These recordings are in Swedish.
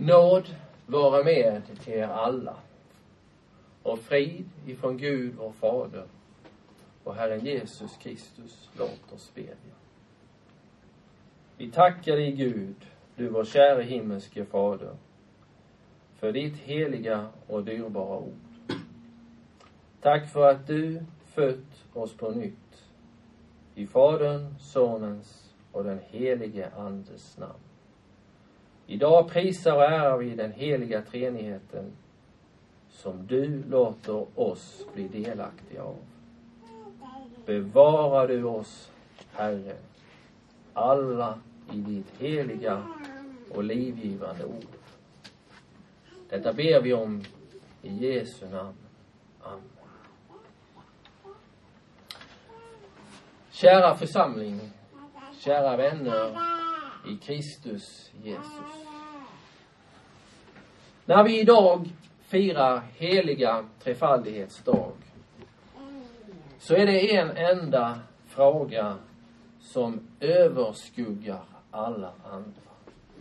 Nåd vara med er alla, och frid ifrån Gud och Fader och Herren Jesus Kristus. Låt oss bedja. Vi tackar dig, Gud, du vår käre himmelske Fader, för ditt heliga och dyrbara ord. Tack för att du fött oss på nytt i Fadern, Sonens och den helige Andes namn. Idag prisar och ärar vi den heliga treenigheten som du låter oss bli delaktiga av. Bevara du oss, Herre, alla i ditt heliga och livgivande ord. Detta ber vi om i Jesu namn. Amen. Kära församling, kära vänner i Kristus Jesus. När vi idag firar heliga trefaldighetsdag, så är det en enda fråga som överskuggar alla andra.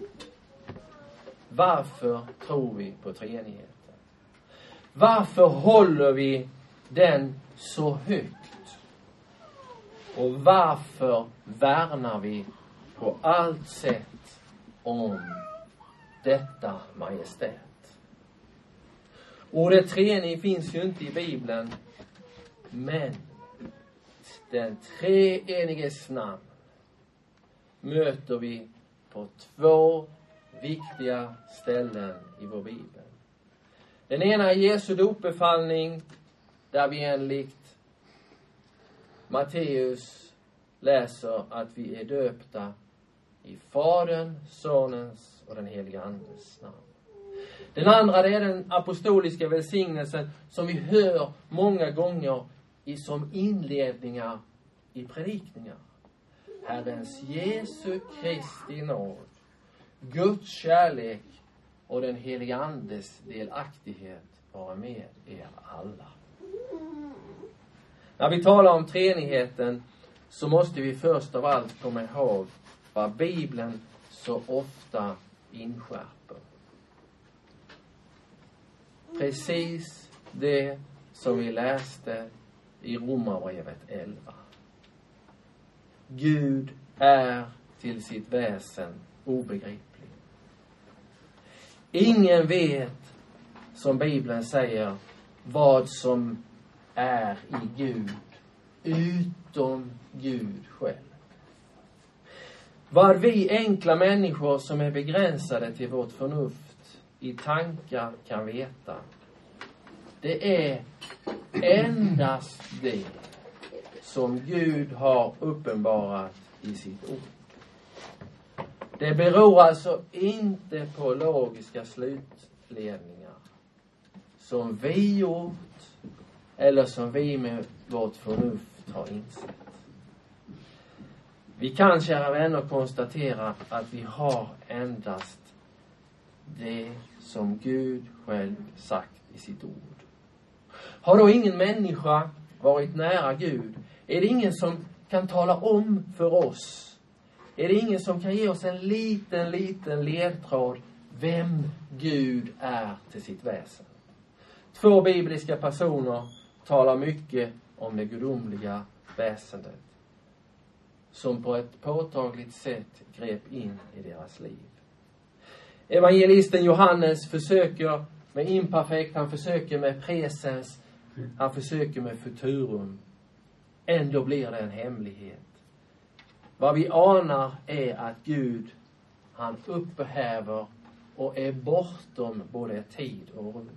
Varför tror vi på treenigheten? Varför håller vi den så högt? Och varför värnar vi på allt sätt om detta majestät? Ordet treenig finns ju inte i Bibeln, men den treeniges namn möter vi på 2 viktiga ställen i vår Bibel. Den ena är Jesu dopbefallning, där vi enligt Matteus läser att vi är döpta i Fadern, Sonens och den heliga Andes namn. Den andra, det är den apostoliska välsignelsen som vi hör många gånger som inledningar i predikningar. Herrens Jesu Kristi nåd, Guds kärlek och den heliga Andes delaktighet vara med er alla. När vi talar om treenigheten så måste vi först av allt komma ihåg vad Bibeln så ofta inskärper. Precis det som vi läste i Romarbrevet 11. Gud är till sitt väsen obegriplig. Ingen vet, som Bibeln säger, vad som är i Gud utom Gud själv. Vad vi enkla människor som är begränsade till vårt förnuft i tankar kan veta, det är endast det som Gud har uppenbarat i sitt ord. Det beror alltså inte på logiska slutledningar som vi gjort eller som vi med vårt förnuft har insett. Vi kan, kära vänner, konstatera att vi har endast det som Gud själv sagt i sitt ord. Har då ingen människa varit nära Gud? Är det ingen som kan tala om för oss? Är det ingen som kan ge oss en liten ledtråd vem Gud är till sitt väsen? 2 bibliska personer talar mycket om det gudomliga väsendet, som på ett påtagligt sätt grep in i deras liv. Evangelisten Johannes försöker med imperfekt, han försöker med presens, han försöker med futurum. Ändå blir det en hemlighet. Vad vi anar är att Gud, han upphäver och är bortom både tid och rum.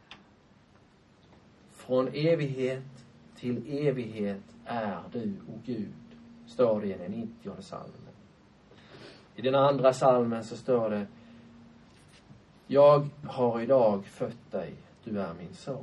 Från evighet till evighet är du, o Gud, står det i den 90:e salmen. I den andra salmen så står det: jag har idag fött dig, du är min son.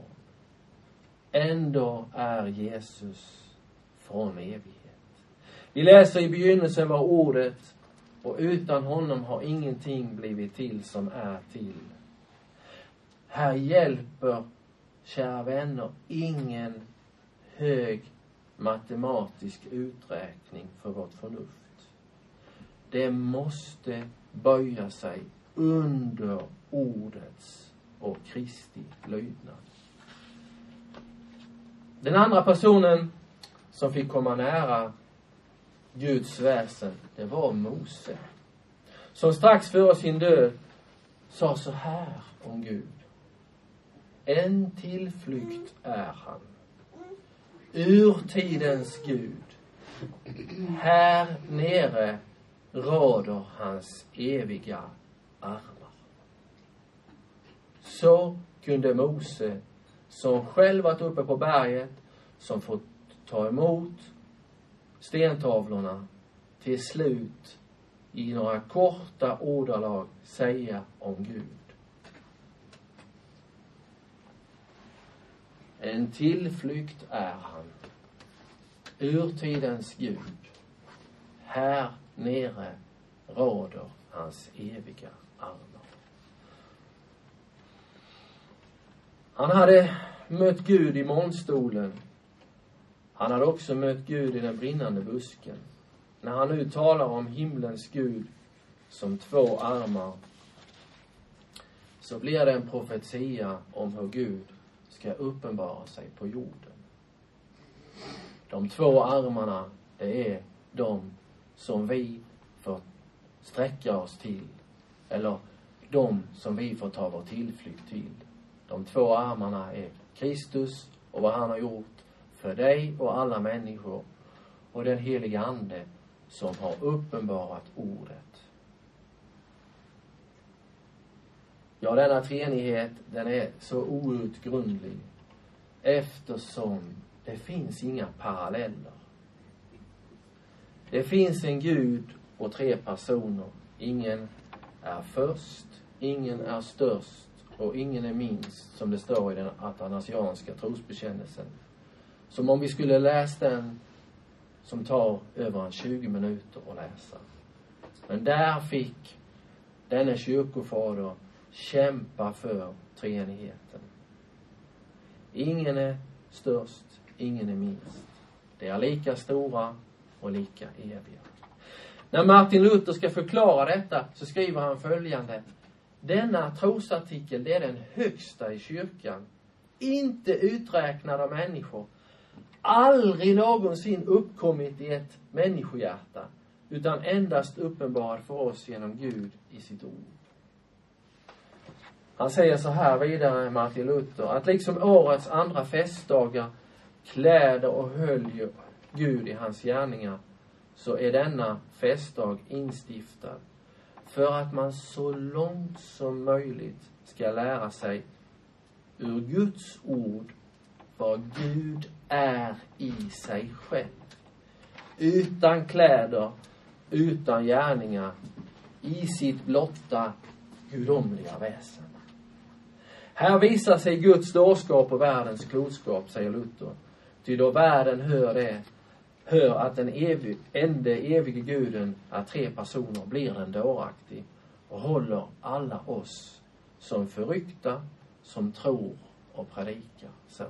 Ändå är Jesus från evighet. Vi läser i begynnelsen var ordet, och utan honom har ingenting blivit till som är till. Här hjälper, kära vänner, ingen hög matematisk uträkning för vårt förnuft. Det måste böja sig under ordets och Kristi lydnad. Den andra personen som fick komma nära Guds väsen, det var Mose. Som strax före sin död sa så här om Gud: en tillflykt är han, urtidens Gud. Här nere råder hans eviga armar. Så kunde Mose, som själv varit uppe på berget, som fått ta emot stentavlorna, till slut i några korta ordalag säga om Gud: en tillflykt är han, urtidens Gud. Här nere råder hans eviga armar. Han hade mött Gud i molnstolen. Han hade också mött Gud i den brinnande busken. När han nu talar om himlens Gud som två armar, så blir det en profetia om hur Gud ska uppenbara sig på jorden. De två armarna, det är de som vi får sträcka oss till, eller de som vi får ta vår tillflykt till. De två armarna är Kristus och vad han har gjort för dig och alla människor, och den heliga ande som har uppenbarat ordet. Ja, denna treenighet, den är så outgrundlig, eftersom det finns inga paralleller. Det finns en Gud och tre personer. Ingen är först, ingen är störst och ingen är minst, som det står i den athanasianska trosbekännelsen. Som om vi skulle läsa den, som tar över 20 minuter att läsa. Men där fick denne kyrkofader kämpa för treenigheten. Ingen är störst, ingen är minst. Det är lika stora och lika eviga. När Martin Luther ska förklara detta så skriver han följande: denna trosartikel, det är den högsta i kyrkan, inte uträknad av människor, aldrig någonsin uppkommit i ett människohjärta, utan endast uppenbarad för oss genom Gud i sitt ord. Han säger så här vidare, Martin Luther, att liksom årets andra festdagar kläder och höljer Gud i hans gärningar, så är denna festdag instiftad för att man så långt som möjligt ska lära sig ur Guds ord vad Gud är i sig själv. Utan kläder, utan gärningar, i sitt blotta gudomliga väsen. Här visar sig Guds dårskap och världens klokskap, säger Luther. Ty då världen hör att den enda evige guden är tre personer, blir den dåraktig och håller alla oss som förryckta, som tror och predikar så.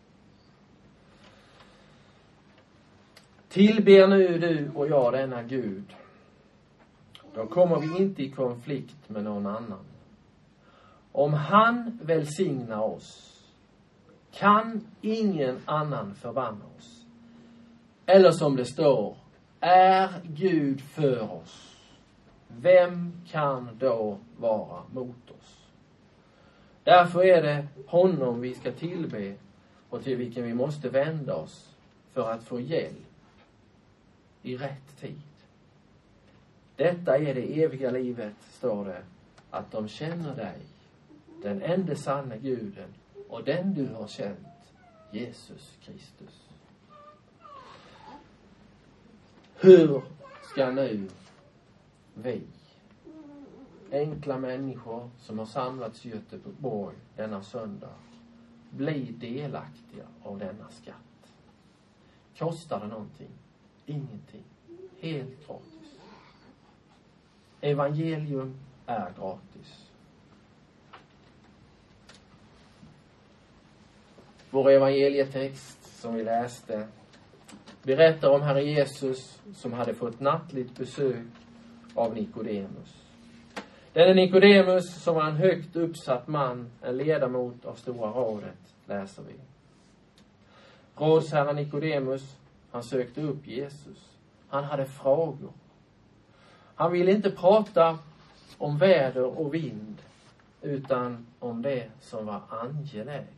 Tillber nu du och jag denna Gud, då kommer vi inte i konflikt med någon annan. Om han välsignar oss, kan ingen annan förbanna oss. Eller som det står, är Gud för oss, vem kan då vara mot oss? Därför är det honom vi ska tillbe och till vilken vi måste vända oss för att få hjälp i rätt tid. Detta är det eviga livet, står det, att de känner dig, den enda sanna Guden, och den du har känt, Jesus Kristus. Hur ska nu vi, enkla människor som har samlats i Göteborg denna söndag, bli delaktiga av denna skatt? Kostar det någonting? Ingenting. Helt gratis. Evangelium är gratis. Vår evangelietext som vi läste berättar om Herre Jesus som hade fått nattligt besök av Nikodemus. Denne Nikodemus, som var en högt uppsatt man, en ledamot av Stora rådet, läser vi. Rådsherren Nikodemus, han sökte upp Jesus. Han hade frågor. Han ville inte prata om väder och vind, utan om det som var angeläget.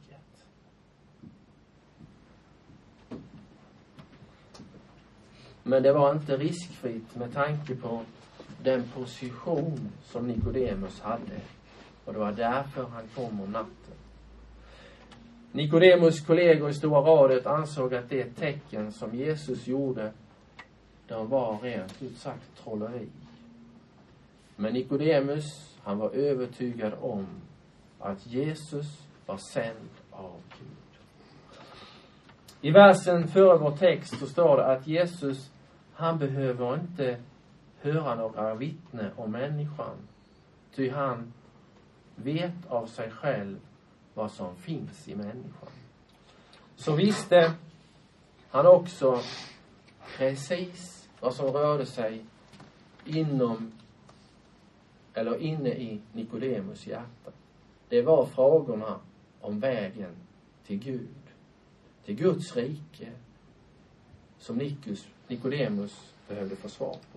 Men det var inte riskfritt med tanke på den position som Nikodemus hade. Och det var därför han kom om natten. Nikodemus kollegor i Stora rådet ansåg att det tecken som Jesus gjorde, de var rent ut sagt trolleri. Men Nikodemus, han var övertygad om att Jesus var sänd av Gud. I versen före vår text så står det att Jesus, han behöver inte höra några vittne om människan. Ty han vet av sig själv vad som finns i människan. Så visste han också precis vad som rörde sig inne i Nikodemus hjärta. Det var frågorna om vägen till Gud. Till Guds rike. Som Nikodemus behövde få svar på.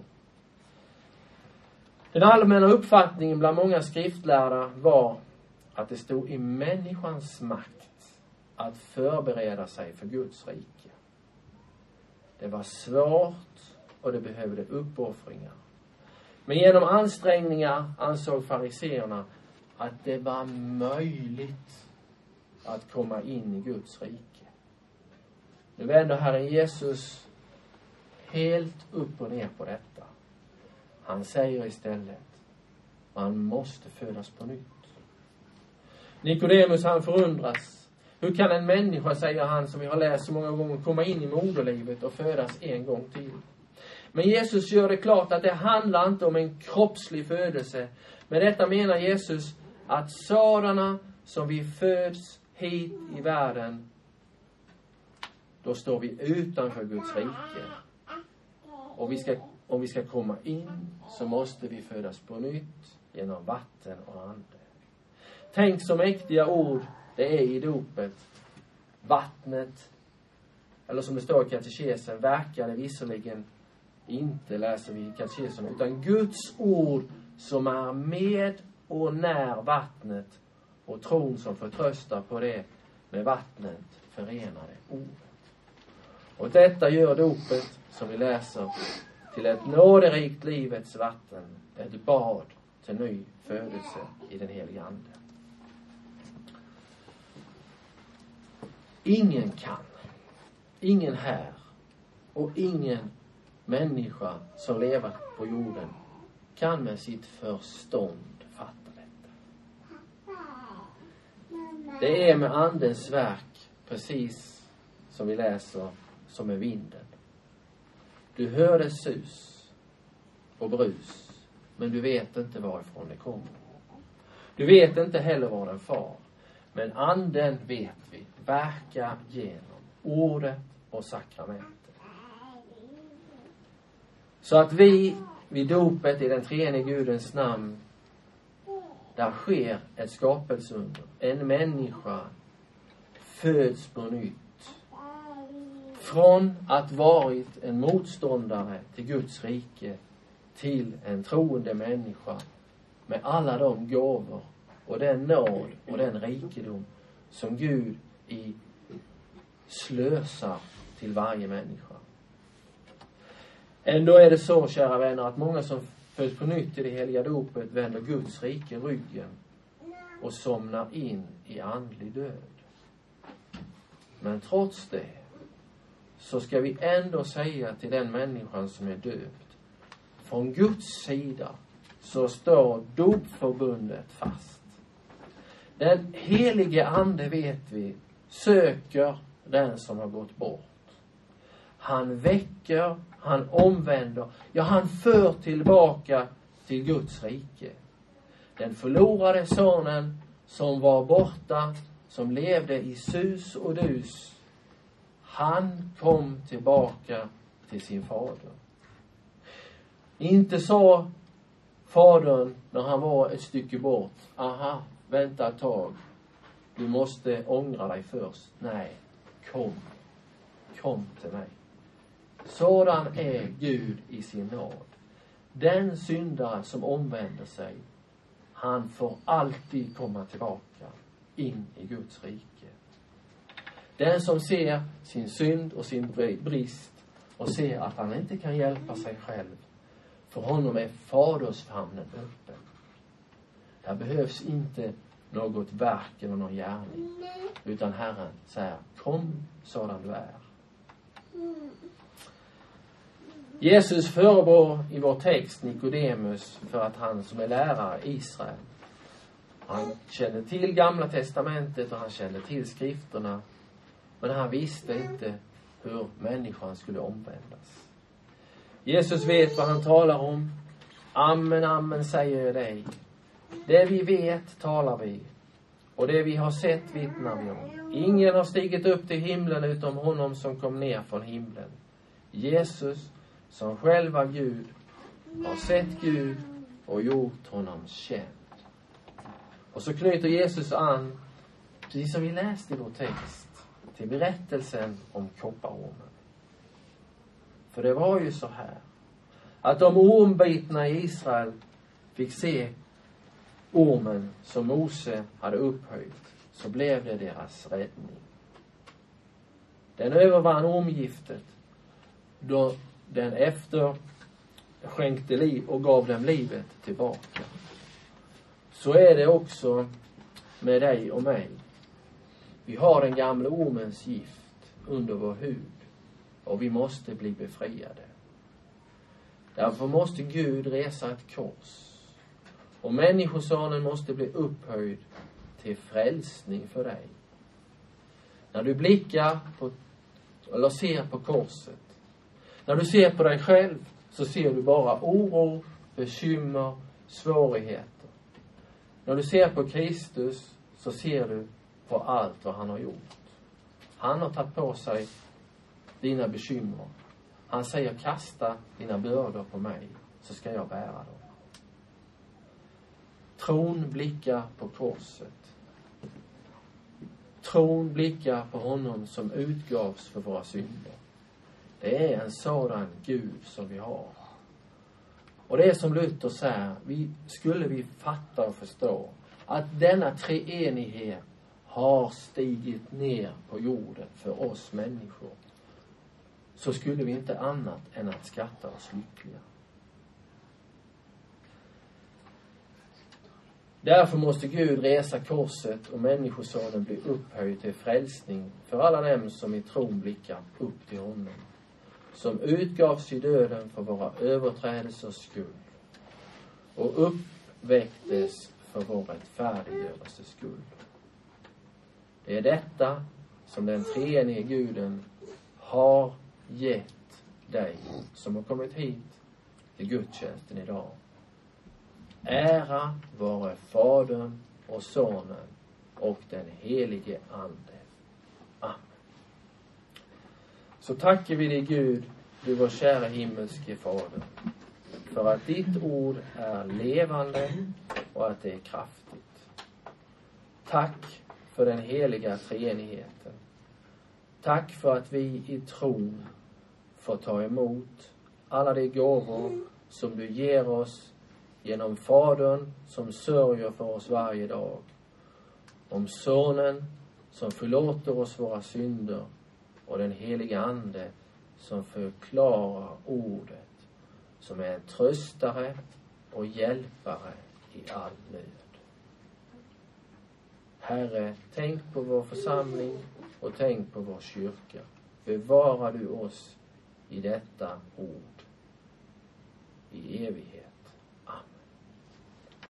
Den allmänna uppfattningen bland många skriftlärda var att det stod i människans makt att förbereda sig för Guds rike. Det var svårt och det behövde uppoffringar. Men genom ansträngningar ansåg fariseerna att det var möjligt att komma in i Guds rike. Nu vänder Herren Jesus helt upp och ner på detta. Han säger istället, man måste födas på nytt. Nikodemus, han förundras. Hur kan en människa, säger han, som vi har läst så många gånger, komma in i moderlivet och födas en gång till? Men Jesus gör det klart att det handlar inte om en kroppslig födelse. Med detta menar Jesus att sådana som vi föds hit i världen, då står vi utanför Guds rike. Och om vi ska komma in så måste vi födas på nytt genom vatten och ande. Tänk så mäktiga ord det är i dopet. Vattnet, eller som det står i katekesen, verkade visserligen inte, läser vi i katekesen, utan Guds ord som är med och när vattnet, och tron som förtröstar på det med vattnet förenade ordet. Och detta gör dopet, som vi läser, till ett nåderikt livets vatten, ett bad till ny födelse i den heliga ande. Ingen här och ingen människa som lever på jorden kan med sitt förstånd fatta detta. Det är med andens verk, precis som vi läser, som med vinden. Du hör dess sus och brus, men du vet inte varifrån det kommer. Du vet inte heller var den far. Men anden vet vi verkar genom ordet och sakramentet. Så att vi vid dopet i den treenige Gudens namn, där sker ett skapelsunder. En människa föds på nytt. Från att varit en motståndare till Guds rike till en troende människa med alla de gåvor och den nåd och den rikedom som Gud slösar till varje människa. Ändå är det så, kära vänner, att många som föds på nytt i det heliga dopet vänder Guds rike ryggen och somnar in i andlig död. Men trots det så ska vi ändå säga till den människan som är döpt, från Guds sida så står dopförbundet fast. Den helige ande, vet vi, söker den som har gått bort. Han väcker, han omvänder, ja, han för tillbaka till Guds rike. Den förlorade sonen som var borta, som levde i sus och dus, han kom tillbaka till sin fader. Inte så Fadern, när han var ett stycke bort. Aha, vänta ett tag. Du måste ångra dig först. Nej, kom till mig. Sådan är Gud i sin nåd. Den syndare som omvänder sig, han får alltid komma tillbaka in i Guds rike. Den som ser sin synd och sin brist och ser att han inte kan hjälpa sig själv, för honom är fadersfamnen öppen. Där behövs inte något verk eller någon gärning, utan Herren säger, kom sådan du är. Jesus förebrår i vår text Nikodemus för att han som är lärare i Israel, han kände till Gamla testamentet och han kände till skrifterna, men han visste inte hur människan skulle omvändas. Jesus vet vad han talar om. Amen, amen säger jag dig. Det vi vet talar vi, och det vi har sett vittnar vi om. Ingen har stigit upp till himlen utom honom som kom ner från himlen. Jesus, som själv var Gud, har sett Gud och gjort honom känd. Och så knyter Jesus an, precis som vi läste i vår text, till berättelsen om kopparormen. För det var ju så här, att de ormbitna i Israel fick se ormen som Mose hade upphöjt, så blev det deras räddning. Den övervann ormgiftet, då den efter skänkte liv och gav dem livet tillbaka. Så är det också med dig och mig. Vi har den gamla ormens gift under vår hud, och vi måste bli befriade. Därför måste Gud resa ett kors, och människosonen måste bli upphöjd till frälsning för dig. När du blickar på, eller ser på korset, när du ser på dig själv, så ser du bara oro, bekymmer, svårigheter. När du ser på Kristus, så ser du på allt vad han har gjort. Han har tagit på sig dina bekymmer. Han säger, kasta dina bördor på mig, så ska jag bära dem. Tron blickar på korset. Tron blickar på honom som utgavs för våra synder. Det är en sådan Gud som vi har. Och det är som Luther säger, skulle vi fatta och förstå att denna treenighet har stigit ner på jorden för oss människor, så skulle vi inte annat än att skatta oss lyckliga. Därför måste Gud resa korset och människosonen bli upphöjd till frälsning för alla dem som i tron blickar upp till honom, som utgavs i döden för våra överträdelsers skull och uppväcktes för vår rättfärdiggörelses skull. Det är detta som den treenige Guden har gett dig som har kommit hit till gudstjänsten idag. Ära vare Fadern och Sonen och den helige Ande. Amen. Så tackar vi dig Gud, du vår kära himmelske Fader, för att ditt ord är levande och att det är kraftigt. Tack för den heliga treenigheten. Tack för att vi i tron får ta emot alla de gåvor som du ger oss genom Fadern som sörjer för oss varje dag, om Sonen som förlåter oss våra synder och den heliga Ande som förklarar ordet, som är en tröstare och hjälpare i all nöd. Herre, tänk på vår församling och tänk på vår kyrka. Bevara du oss i detta ord i evighet.